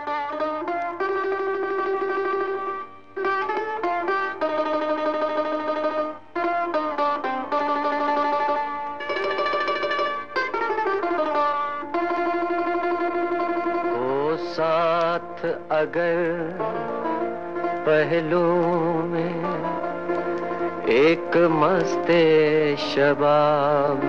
साथ अगर पहलू में एक मस्ते शबाब,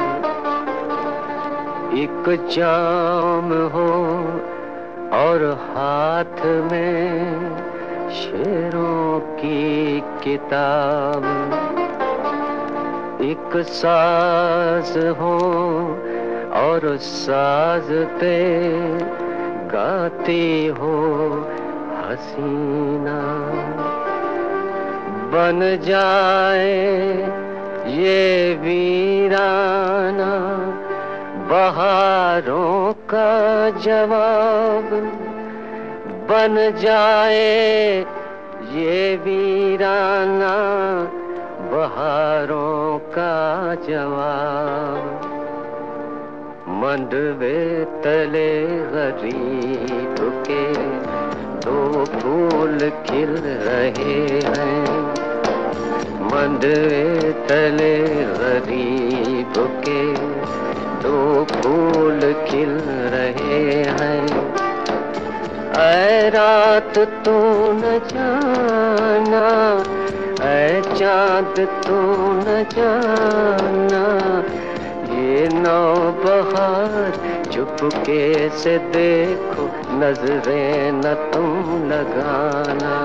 एक जाम हो और हाथ में शेरों की किताब, एक साज हो और साज पे गाती हो हसीना, बन जाए ये वीराना बहारों का जवाब, बन जाए ये वीराना बहारों का जवाब। मंडवे तले गरीब के दो फूल खिल रहे हैं, मंडवे तले गरीब के दो फूल खिल रहे हैं। ऐ रात तू न जाना, ऐ चाँद तू न जाना, ये नौबहार चुपके से देखो, नजरें न तुम लगाना।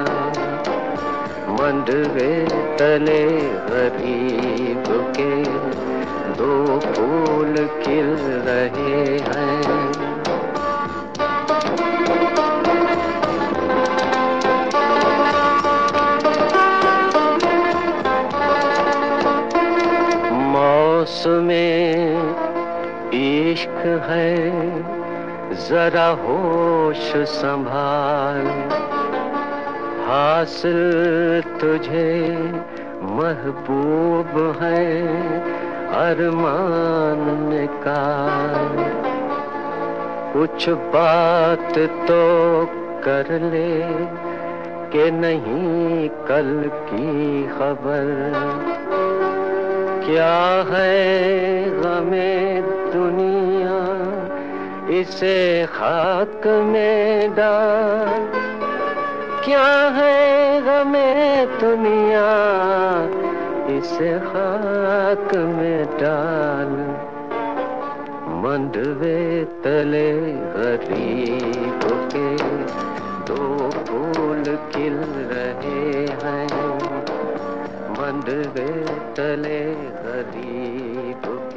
मंडवे तले गरीब के दो फूल खिल रहे हैं। मौसमे इश्क है जरा होश संभाल, हासिल तुझे महबूब है अरमान निकाल। कुछ बात तो कर ले कि नहीं कल की खबर, क्या है गमे दुनिया इसे खाक में डाल, क्या है गमे दुनिया इसे खाक में डाल। मंडवे तले गरीब के दो फूल खिल रहे हैं, मंडवे तले गरीब